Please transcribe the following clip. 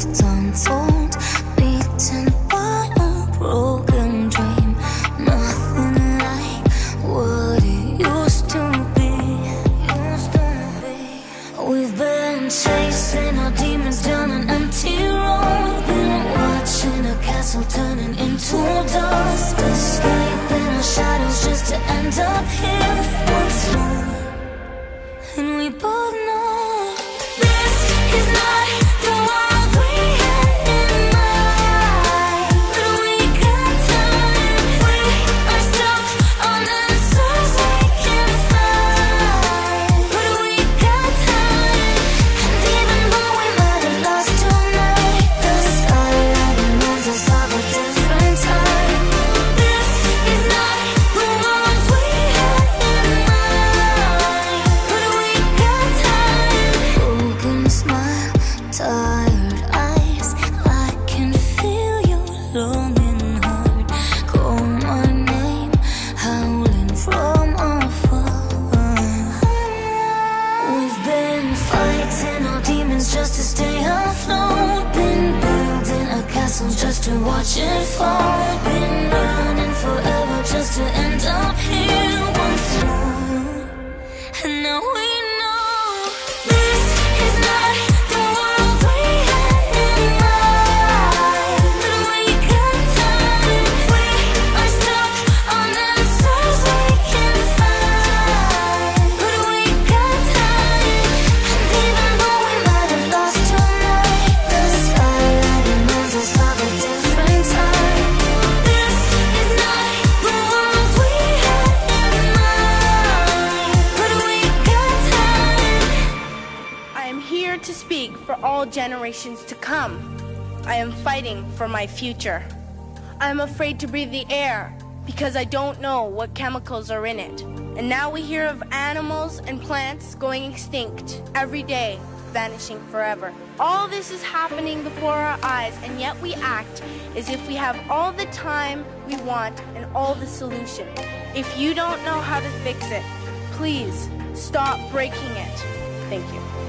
left untold, beaten by a broken dream. Nothing like what it used to be. We've been chasing our demons down an empty road, been watching a castle turning into dust, escaping our shadows just to end up here once more. And we both know this is not the world we had in mind. But we got time, we are stuck on answers we can't find. But we got time, and even though we might have lost tonight, the skyline reminds us of a different time. This is not the world we had in mind. But we got time. Broken smile, tired eyes, I can feel your longing heart. Call my name, howling from afar. We've been fighting our demons just to stay afloat, been building a castle just to watch it fall, been running forever just to end up here once more. And now we know this is not the world we had in mind. But we got time, we are stuck on answers we can't find. But we got time, and even though we might have lost tonight, the skyline reminds us of a different time. This is not the world we had in mind. But we got time. I am here to speak for all generations to come. I am fighting for my future. I am afraid to breathe the air because I don't know what chemicals are in it. And now we hear of animals and plants going extinct every day, vanishing forever. All this is happening before our eyes, and yet we act as if we have all the time we want and all the solutions. If you don't know how to fix it, please stop breaking it. Thank you.